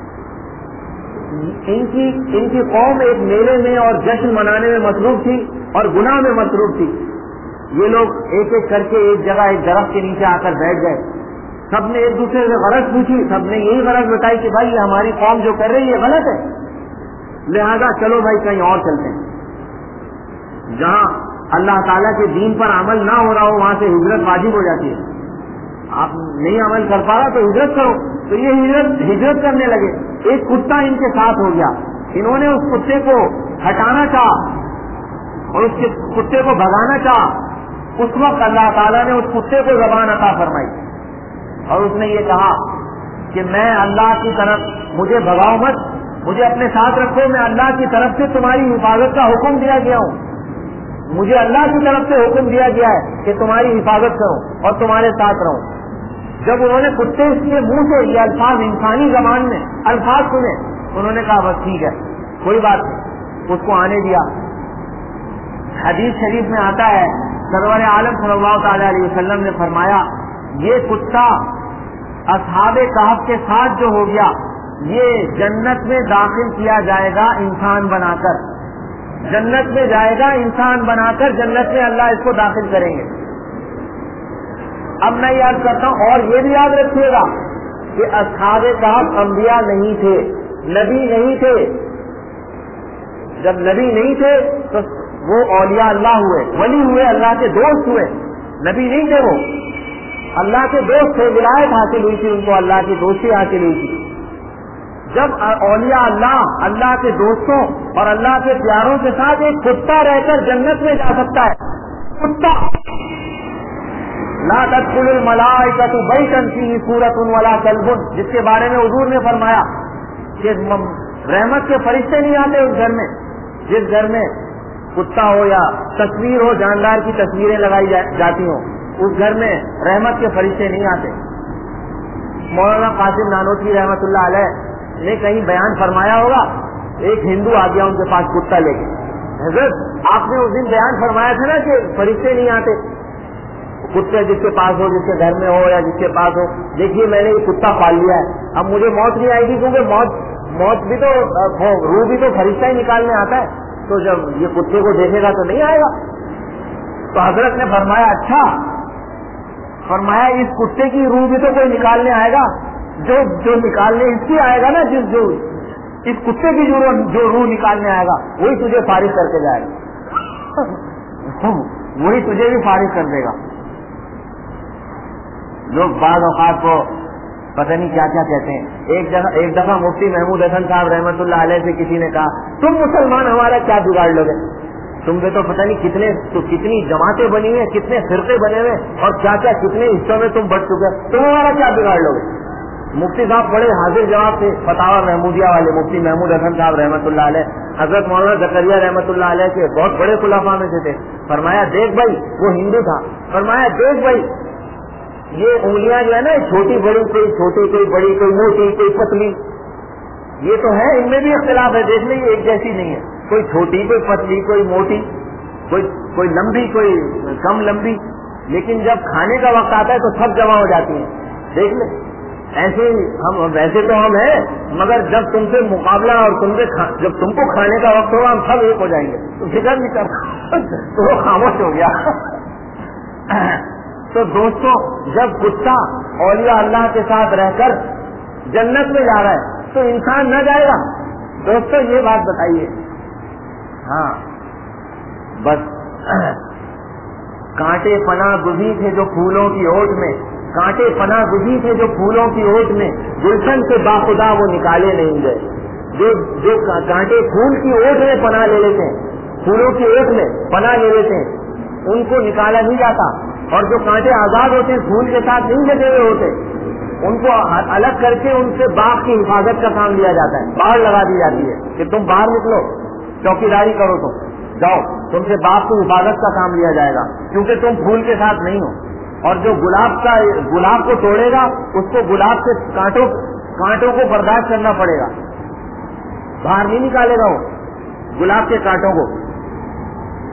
ان کی قوم ایک میلے میں اور جشن منانے میں مصروف تھی اور گناہ میں مصروف تھی. یہ لوگ ایک ایک کر کے ایک جگہ ایک درخت کے نیچے آ کر بیٹھ گئے. سب نے ایک دوسرے سے غرض پوچھی, سب نے یہی غرض بتائی کہ بھائی یہ ہماری قوم جو کر رہی ہے غلط ہے, لہذا چلو بھائی کہیں اور چلتے ہیں. جہاں اللہ تعالیٰ کے دین پر عمل نہ ہو رہا ہو وہاں سے ہجرت واجب ہو جاتی ہے. آپ نہیں عمل کر پا رہا تو ہجرت کرو. تو یہ ہجرت کرنے لگے. ایک کتا ان کے ساتھ ہو گیا. انہوں نے اس کتے کو ہٹانا چاہا اور اس کے کتے کو بھگانا چاہا. اس وقت اللہ تعالیٰ نے اس کتے کو زبان عطا فرمائی اور اس نے یہ کہا کہ میں اللہ کی طرف, مجھے بھگاؤ مت, مجھے اپنے ساتھ رکھو, میں اللہ کی طرف سے تمہاری حفاظت کا حکم دیا گیا ہوں. مجھے اللہ کی طرف سے حکم دیا گیا ہے کہ تمہاری حفاظت کروں اور تمہارے ساتھ رہوں. جب انہوں نے کتے کے منہ سے یہ الفاظ انسانی زبان میں الفاظ سنے, انہوں نے کہا بس ٹھیک ہے کوئی بات نہیں, اس کو آنے دیا. حدیث شریف میں آتا ہے سرور عالم صلی اللہ تعالی علیہ وسلم نے فرمایا یہ کتا اصحاب کہف کے ساتھ جو ہو گیا یہ جنت میں داخل کیا جائے گا انسان بنا کر, جنت میں جائے گا انسان بنا کر, جنت میں اللہ اس کو داخل کریں گے. اب میں یاد کرتا ہوں اور یہ بھی یاد رکھیے گا کہ اصحاب کہف انبیاء نہیں تھے, نبی نہیں تھے. جب نبی نہیں تھے تو وہ اولیاء اللہ ہوئے, ولی ہوئے, اللہ کے دوست ہوئے. نبی نہیں تھے, وہ اللہ کے دوست تھے, ولایت حاصل ہوئی تھی ان کو, اللہ کی دوستی حاصل ہوئی تھی. جب اولیاء اللہ اللہ کے دوستوں اور اللہ کے پیاروں کے ساتھ ایک کتا رہ کر جنت میں جا سکتا ہے, کتا. لا تدخل الملائکۃ بیتا فیہ صورۃ ولا کلب, جس کے بارے میں حضور نے فرمایا کہ رحمت کے فرشتے نہیں آتے اس گھر میں جس گھر میں کتا ہو یا تصویر ہو, جاندار کی تصویریں لگائی جاتی ہوں, اس گھر میں رحمت کے فرشتے نہیں آتے. مولانا قاسم نانوتوی رحمۃ اللہ علیہ نے کہیں بیان فرمایا ہوگا, ایک ہندو آ گیا ان کے پاس کتا لے کے. حضرت آپ نے اس دن بیان فرمایا تھا نا کہ فرشتے نہیں آتے, کتے جس کے پاس ہو, جس کے گھر میں ہو یا جس کے پاس ہو, دیکھیے میں نے یہ کتا پال لیا ہے, اب مجھے موت نہیں آئے گی کیونکہ موت بھی تو روح بھی تو فرشتہ ہی نکالنے آتا ہے, تو جب یہ کتے کو دیکھے گا تو نہیں آئے گا. تو حضرت نے فرمایا اچھا, فرمایا اس کتے کی روح بھی تو کوئی نکالنے آئے گا, جو نکالنے اس کی آئے گا نا, جو اس کتے کی جو روح نکالنے آئے گا وہی تجھے فارغ کر کے جائے گا, وہی تجھے بھی فارغ کر دے گا. لوگ بعض اوقات کو پتہ نہیں کیا کیا کہتے ہیں. ایک دفعہ مفتی محمود حسن صاحب رحمۃ اللہ علیہ سے کسی نے کہا تم مسلمان ہمارا کیا بگاڑ لوگے, تم پہ تو پتہ نہیں کتنی جماعتیں بنی ہوئی ہیں, کتنے فرقے بنے ہوئے اور کیا کیا کتنے حصوں میں تم بٹ چکے, تم ہمارا کیا بگاڑ لوگے. مفتی صاحب بڑے حاضر جواب تھے, فتاوی محمودیہ والے مفتی محمود حسن صاحب رحمۃ اللہ علیہ حضرت مولانا زکریا رحمۃ اللہ علیہ کے بہت بڑے خلفاء میں سے تھے. فرمایا دیکھ بھائی, وہ ہندو تھا, فرمایا دیکھ بھائی یہ انگلیاں جو ہے نا چھوٹی بڑی, کوئی چھوٹی کوئی بڑی, کوئی موٹی کوئی پتلی, یہ تو ہے, ان میں بھی اختلاف ہے, دیکھ لیں یہ ایک جیسی نہیں ہے, کوئی چھوٹی کوئی پتلی کوئی موٹی, کوئی لمبی کوئی کم لمبی, لیکن جب کھانے کا وقت آتا ہے تو سب جمع ہو جاتی ہیں. دیکھ لیں ایسے ہم, ویسے تو ہم ہیں مگر جب تم سے مقابلہ اور جب تم کو کھانے کا وقت ہوگا ہم سب ایک ہو جائیں گے, تو فکر نہیں کرنا. تو وہ خاموش ہو گیا. تو دوستوں جب کتا اولیاء اللہ کے ساتھ رہ کر جنت میں جا رہا ہے تو انسان نہ جائے گا. دوستوں یہ بات بتائیے. ہاں بس کانٹے پناہ گزی تھے جو پھولوں کی اوٹ میں, کانٹے پناہ گزی تھے جو پھولوں کی اوٹ میں, گلشن سے باخدا وہ نکالے نہیں گئے. جو کانٹے پھول کی اوٹ میں پناہ لے لیتے ہیں, پھولوں کی اوٹ میں پناہ لے لیتے ہیں, ان کو نکالا نہیں جاتا. اور جو کانٹے آزاد ہوتے ہیں پھول کے ساتھ نہیں لگے ہوئے ہوتے, ان کو الگ کر کے ان سے باغ کی حفاظت کا کام لیا جاتا ہے. باہر لگا دی جاتی ہے کہ تم باہر نکلو, چوکیداری کرو, تم جاؤ, تم سے باغ کی حفاظت کا کام لیا جائے گا کیونکہ تم پھول کے ساتھ نہیں ہو. اور جو گلاب کو توڑے گا اس کو گلاب سے کانٹوں کو برداشت کرنا پڑے گا, باہر نہیں نکالے گا وہ گلاب کے کانٹوں کو.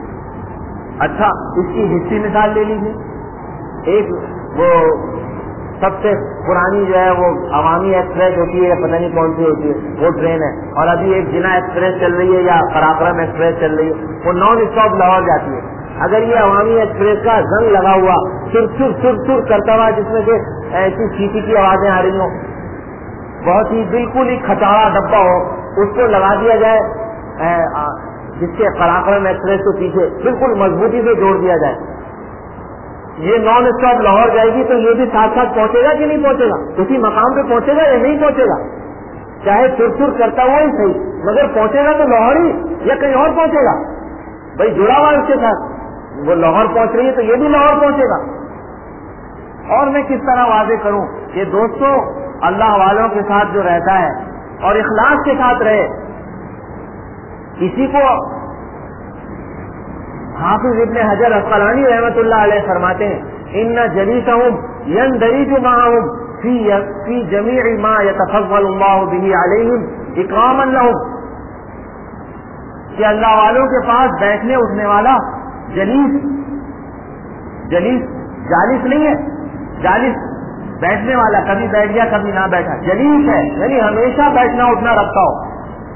اچھا اس کی حصی مثال لے لیجیے. ایک وہ سب سے پرانی جو ہے وہ عوامی ایکسپریس ہوتی ہے یا پتہ نہیں کون سی ہوتی ہے وہ ٹرین ہے, اور ابھی ایک جنا ایکسپریس چل رہی ہے یا قراقرم ایکسپریس چل رہی ہے, وہ نان اسٹاپ لاہور جاتی ہے. اگر یہ عوامی ایکسپریس کا زنگ لگا ہوا چر کرتا ہوا جس میں سے ایسی سیٹی کی آوازیں آ رہی ہوں, بہت ہی بالکل ہی کھچاڑا ڈبہ ہو, اس کو لگا دیا جائے جس کے قراقرم ایکسپریس کے پیچھے بالکل مضبوطی سے جوڑ دیا جائے, یہ نان اسٹاپ لاہور جائے گی تو یہ بھی ساتھ ساتھ پہنچے گا کہ نہیں پہنچے گا؟ اسی مقام پہ پہنچے گا یا نہیں پہنچے گا؟ چاہے چر کرتا ہوا ہی صحیح, مگر پہنچے گا تو لاہور ہی یا کہیں اور پہنچے گا؟ بھائی جڑا ہوا اس کے ساتھ, وہ لاہور پہنچ رہی ہے تو یہ بھی لاہور پہنچے گا. اور میں کس طرح واضح کروں کہ دوستوں اللہ والوں کے ساتھ جو رہتا ہے اور اخلاص کے ساتھ رہے, کسی کو حافظ ابن حجر عسقلانی رحمۃ اللہ علیہ فرماتے ہیں ان جلیسہم یندرج معہم فی جمیع ما یتفضل اللہ بہ علیہم اکراما لہم, کہ اللہ والوں کے پاس بیٹھنے اٹھنے والا جلیس جالس نہیں ہے, جالس بیٹھنے والا کبھی بیٹھ گیا کبھی نہ بیٹھا, جلیس ہے یعنی ہمیشہ بیٹھنا اٹھنا رکھتا ہو.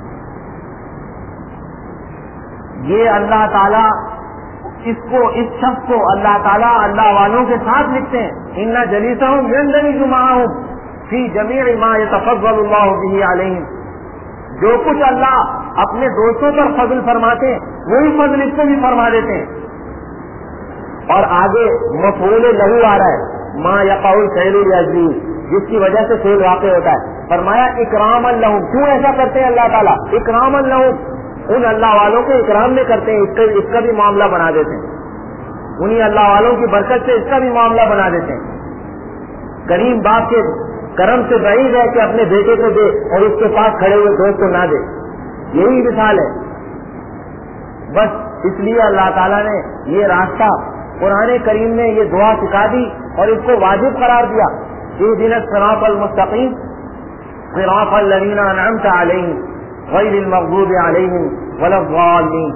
یہ اللہ تعالیٰ اس شخص کو اللہ تعالیٰ اللہ والوں کے ساتھ لکھتے ہیں ان جلیسہم یندرج معہم فی جمیع ما یتفضل اللہ بہ علیہم, جو کچھ اللہ اپنے دوستوں پر فضل فرماتے ہیں وہی فضل اس کو بھی فرما دیتے ہیں. اور آگے مفعول لہو آ رہا ہے, ما یقع الفعل العزیز, جس کی وجہ سے فعل واقع ہوتا ہے. فرمایا اکراما لہم, کیوں ایسا کرتے ہیں اللہ تعالیٰ؟ اکراما لہم, ان اللہ والوں کو اکرام میں کرتے ہیں, اس کا بھی معاملہ بنا دیتے ہیں, انہی اللہ والوں کی برکت سے اس کا بھی معاملہ بنا دیتے ہیں. کریم باپ کے کرم سے بعید ہے کہ اپنے بیٹے کو دے اور اس کے پاس کھڑے ہوئے دوست کو نہ دے, یہی مثال ہے. بس اس لیے اللہ تعالیٰ نے یہ راستہ قرآن کریم میں یہ دعا سکھا دی اور اس کو واجب قرار دیا, اہدنا الصراط المستقیم صراط الذین انعمت علیہم غیر المغضوب علیہم ولا الضالین.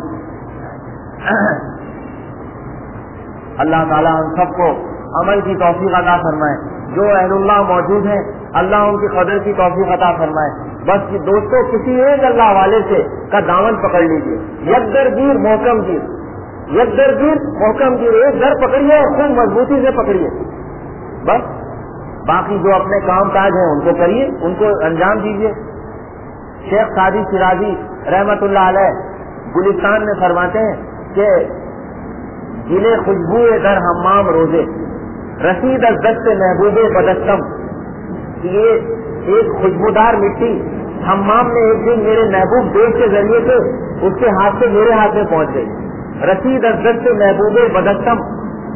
اللہ تعالیٰ ہم سب کو عمل کی توفیق عطا فرمائے. جو اہل اللہ موجود ہیں اللہ ان کی قدر کی توفیق عطا فرمائے. بس دوستوں کسی ایک اللہ والے سے کا دامن پکڑ لیجیے, یکدرگیر محکم گیر, یکدرگیر محکم گیر, ایک در پکڑیے اور خوب مضبوطی سے پکڑیے. بس باقی جو اپنے کام کاج ہیں ان کو کریے, ان کو انجام دیجیے. شیخ سعدی شیرازی رحمت اللہ علیہ گلستان میں فرماتے ہیں کہ گلے خوشبو در حمام روزے رسید از دست محبوب بدستم, یہ ایک خوشبودار مٹی حمام میں ایک دن میرے محبوب دوست کے ذریعے سے اس کے ہاتھ سے میرے ہاتھ میں پہنچ گئی. رسید از دست محبوب بدستم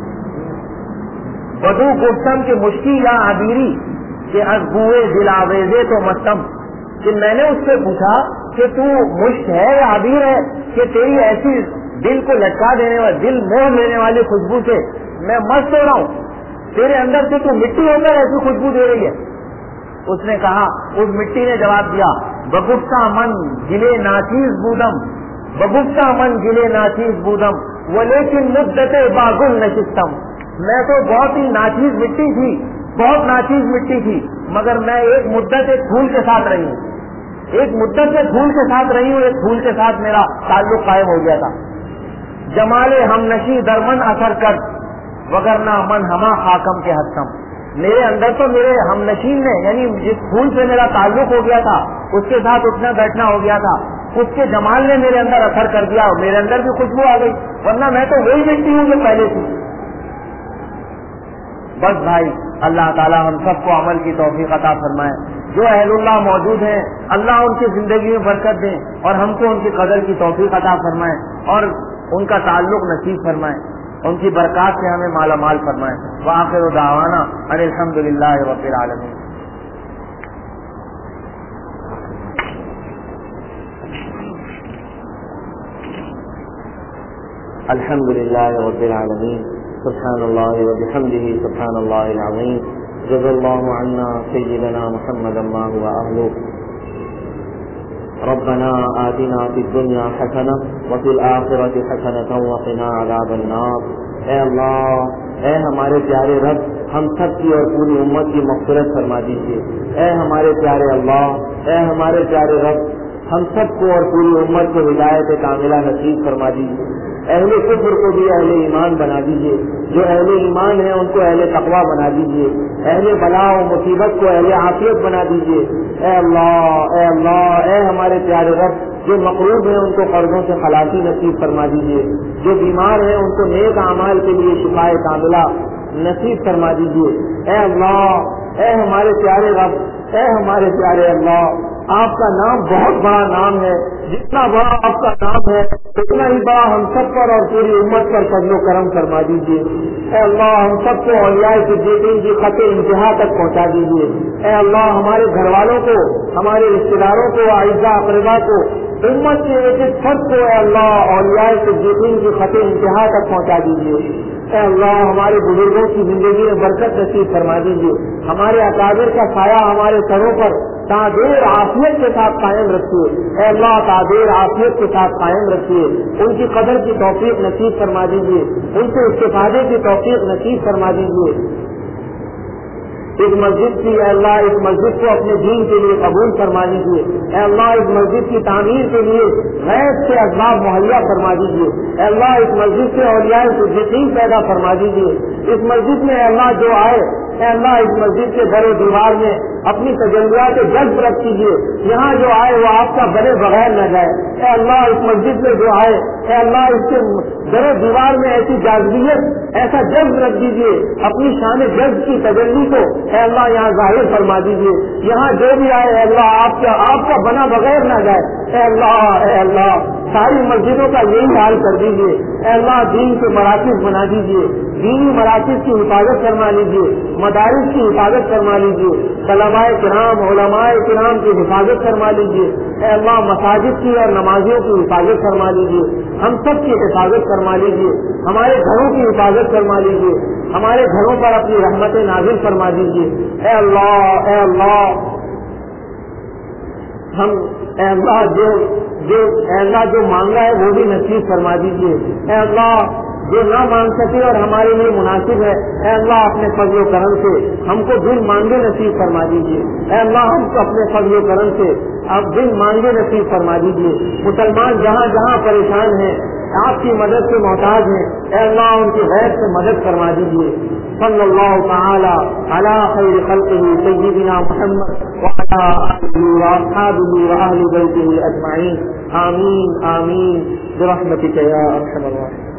بدو گفتم کے مشکی یا عبیری کہ از بوئے دلاویزے تو مستم, کہ میں نے اس سے پوچھا کہ تو مشک ہے یا عبیر ہے کہ تیری ایسی دل کو لٹکا دینے والی, دل موہ لینے والی خوشبو سے میں مست ہو رہا ہوں, تیرے اندر سے تو مٹی ہو کر ایسی خوشبو دے رہی ہے. اس نے کہا, اس مٹی نے جواب دیا, بگفتہ من گلے ناچیز بودم, بگفتہ من گلے ناچیز بودم ولیکن مدت باغل نشستم, میں تو بہت ہی ناچیز مٹی تھی, بہت ناچیز مٹی تھی, مگر میں ایک مدت ایک پھول کے ساتھ رہی ہوں, ایک مدت سے پھول کے ساتھ رہی ہوں, ایک پھول کے ساتھ میرا تعلق قائم ہو گیا تھا. جمال ہم نشی درمن اثر کر وگرنہ من ہما حاکم کے حسم, میرے اندر تو میرے ہم نشین نے یعنی جس پھول سے میرا تعلق ہو گیا تھا اس کے ساتھ اٹھنا بیٹھنا ہو گیا تھا, اس کے جمال نے میرے اندر اثر کر دیا اور میرے اندر بھی خوشبو آ گئی, ورنہ میں تو وہی مٹی ہوں جو پہلے تھی. بس بھائی اللہ تعالیٰ ہم سب کو عمل کی توفیق عطا فرمائے. جو اہل اللہ موجود ہیں اللہ ان کی زندگی میں برکت دیں اور ہم کو ان کی قدر کی توفیق عطا فرمائے اور ان کا تعلق نصیب فرمائے, ان کی برکات سے ہمیں مالا مال فرمائے. وآخر دعوانا ان الحمد للہ رب العالمین. الحمد للہ رب العالمین. سبحان اللہ وبحمدہ سبحان اللہ العظیم. جزا اللہ عنا سیدنا محمد ما هو اہلہ. ربنا آتنا فی الدنیا حسنہ وفی الآخرۃ حسنۃ وقنا عذاب النار. اے اللہ, اے ہمارے پیارے رب, ہم سب کی اور پوری امت کی مغفرت فرما دیجیے۔ اے ہمارے پیارے اللہ، اے ہمارے پیارے رب، ہم سب کو اور پوری امت کو ہدایت کاملہ نصیب فرما دیجیے۔ اہل کفر کو بھی اہل ایمان بنا دیجیے، جو اہل ایمان ہیں ان کو اہل تقویٰ بنا دیجیے، اہل بلا و مصیبت کو اہل عافیت بنا دیجیے۔ اے اللہ، اے اللہ، اے ہمارے پیارے رب، جو مقروض ہیں ان کو قرضوں سے خلاصی نصیب فرما دیجیے، جو بیمار ہیں ان کو نیک اعمال کے لیے شفاء کاملہ نصیب فرما دیجیے۔ اے اللہ، اے ہمارے پیارے رب، اے ہمارے پیارے اللہ، آپ کا نام بہت بڑا نام ہے، جتنا بڑا آپ کا نام ہے اتنا ہی بڑا ہم سب پر اور پوری امت پر فضل و کرم فرما دیجیے۔ اے اللہ، ہم سب کو اولیاء صدیقین کی خط انتہا تک پہنچا دیجیے۔ اے اللہ، ہمارے گھر والوں کو، ہمارے رشتے داروں کو، اعزاء اقربا کو، امت کے ایک ایک فرد کو اے اللہ اولیاء صدیقین کی خط انتہا تک پہنچا دیجیے۔ اے اللہ، ہمارے بزرگوں کی زندگی میں برکت نصیب فرما دیجیے، ہمارے اکابر کا سایہ ہمارے سروں پر تعدیر عافیت کے ساتھ قائم رکھیے۔ اے اللہ، تعدیر عافیت کے ساتھ قائم رکھیے، ان کی قدر کی توفیق نصیب فرما دیجیے، ان سے استفادے کی توفیق نصیب فرما دیجیے۔ اس مسجد کی اے اللہ، اس مسجد کو اپنے دین کے لیے قبول فرما دیجیے۔ اے اللہ، اس مسجد کی تعمیر کے لیے غیب سے اسباب مہیا فرما دیجیے۔ اے اللہ، اس مسجد سے اولیاء صدیقین پیدا فرما دیجیے۔ اس مسجد میں اے اللہ جو آئے، اے اللہ اس مسجد کے در و دیوار میں اپنی تجلیات جذب رکھ دیجیے، یہاں جو آئے وہ آپ کا بنے بغیر نہ جائے۔ اے اللہ، اس مسجد میں جو آئے، اے اللہ اس کے در و دیوار میں ایسی جاذبیت، ایسا جذب رکھ دیجیے، اپنی شان جذب کی تجلی کو اے اللہ یہاں ظاہر فرما دیجیے۔ یہاں جو بھی آئے اے اللہ آپ کا بنا بغیر نہ جائے۔ اے اللہ ساری مسجدوں کا یہی حال کر دیجیے۔ اے اللہ، دین کے مراکز بنا دیجیے، دینی مراکز کی حفاظت فرما لیجیے، مدارس کی حفاظت فرما لیجیے، طلباء کرام، علماء کرام کی حفاظت فرما لیجیے۔ اے اللہ، مساجد کی اور نمازیوں کی حفاظت فرما لیجیے، ہم سب کی حفاظت فرما لیجیے، ہمارے گھروں کی حفاظت فرما لیجیے، ہمارے گھروں پر اپنی رحمت نازل فرما دیجیے۔ اے اللہ ہم اے اللہ جو مانگا ہے وہ بھی نصیب فرما دیجیے۔ اے اللہ جو نہ مانگ سکے اور ہمارے لیے مناسب ہے، اے اللہ اپنے فضل و کرم سے ہم کو بن مانگے نصیب فرما دیجیے۔ اے اللہ ہم کو اپنے فضل و کرم سے اب بن مانگے نصیب فرما دیجیے۔ مسلمان جہاں جہاں پریشان ہیں، آپ کی مدد سے محتاج ہیں، اے اللہ ان کی غیر سے مدد فرما دیجیے۔ صلی اللہ تعالی علی خیر خلقہ سیدنا محمد وعلی آلہ واصحابہ واہل بیتہ اجمعین، آمین آمین برحمتک یا ارحم الراحمین۔